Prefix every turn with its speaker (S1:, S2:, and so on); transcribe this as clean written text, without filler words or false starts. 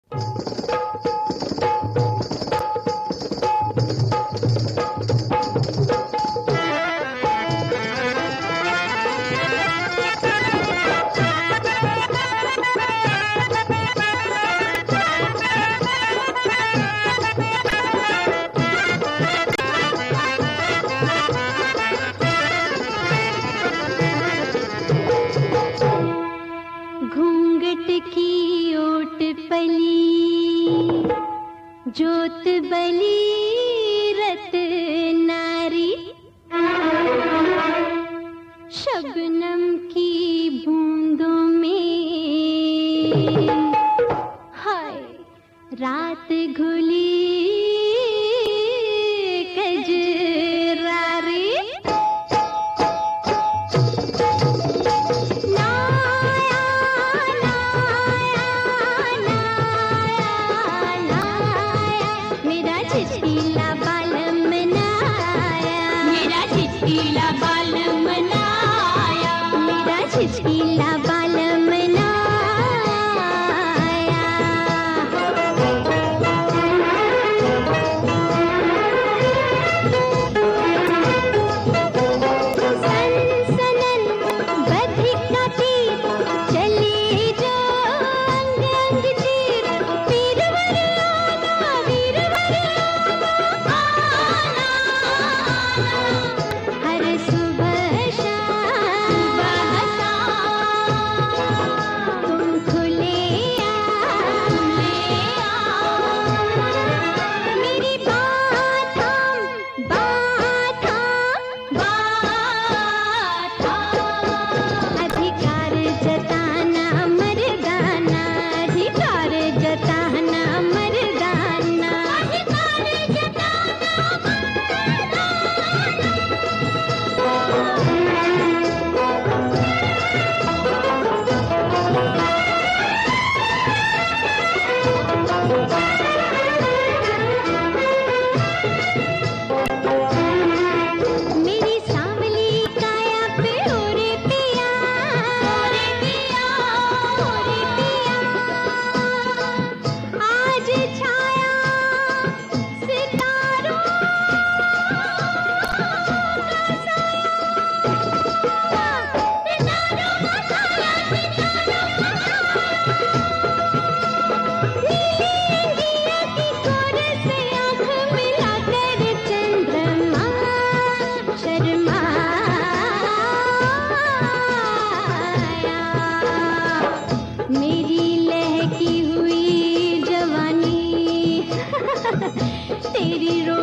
S1: घूंघट की ओट पली, जोत बली रत नारी, शबनम की बूंदों में हाय रात घुली कजरारी। चिचकीला बालम मनाया, मेरा चिचकीला बालम मनाया, मेरा चिचकीला बालम मनाया। सनसनन बधिका तीर चली जो अंग अंग चीर, वीरवर आना वीरवर हर सुबह शाम तुम खुले मेरी बात थाम अधिकार जताना मर्दाना, अधिकार जताना मर्दाना, अधिकार जताना मेरी सांवली काया पे ओरे पिया, ओरे पिया, ओरे पिया। आज छाया सितारों का साया, सितारों का साया, सितारों का नीली अंगिया की कोर से आँख मिलाकर चंद्रमा शर्माया। मेरी लहकी हुई जवानी तेरी